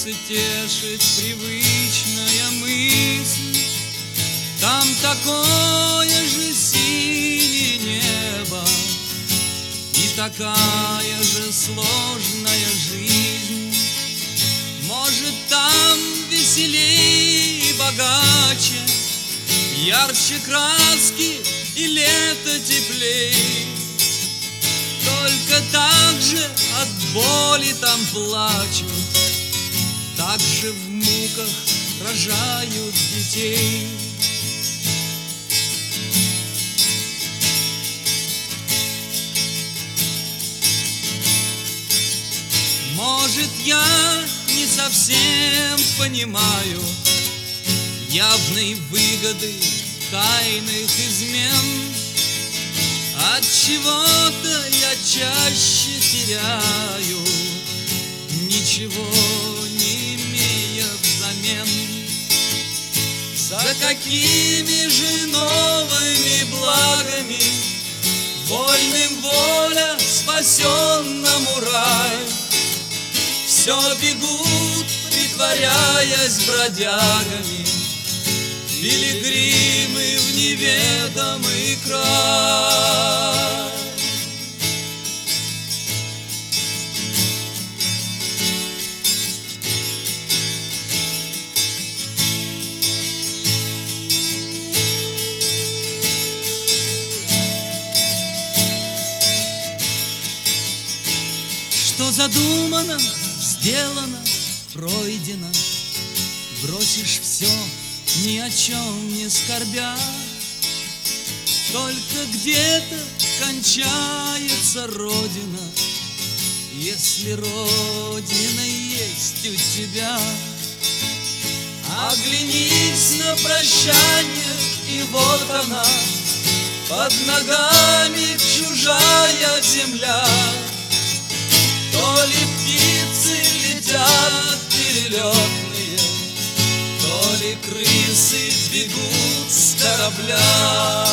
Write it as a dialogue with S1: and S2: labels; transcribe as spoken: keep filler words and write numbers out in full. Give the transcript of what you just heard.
S1: сердце тешит привычная мысль. Там такое же синее небо и такая же сложная жизнь. Может, там веселей и богаче, ярче краски и лето теплей. Только так же от боли там плачут, так же в муках рожают детей. Может, я не совсем понимаю явной выгоды тайных измен. От чего-то я чаще теряю, ничего не имея взамен. За какими же новыми благами вольным воля, спасенному рай? Все бегут, притворяясь бродягами, пилигримы в неведомый край. Что задумано, сделано, пройдено. Бросишь все, ни о чем не скорбя. Только где-то кончается родина, если родина есть у тебя. Оглянись на прощание, и вот она, под ногами чужая земля. То ли птицы летят перелетные, то ли крысы бегут с корабля.